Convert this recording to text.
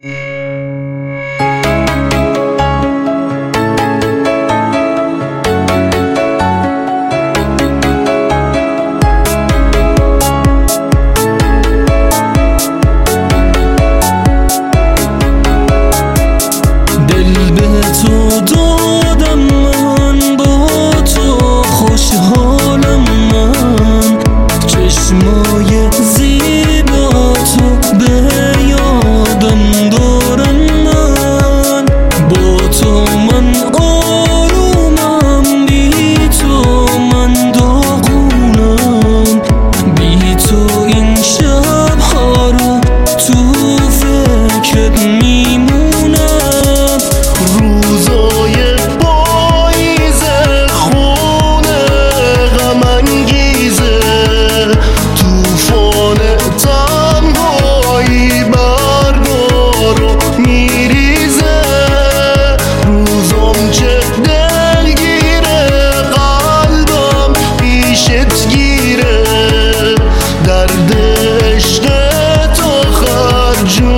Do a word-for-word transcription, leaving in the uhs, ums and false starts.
تو دادم من، با تو خوشحالم من، چشمای زیبا تو به یادم دارم من، با تو من آرومم، بی تو من داغونم، بی تو این شب ها رو تو فکرت میمونم، روزای پاییزه خونه غم انگیزه، توفان تنهایی برگا رو میریزه، روزم چه دلگیره، قلبم پیشت گیره، درد عشق تو خرجون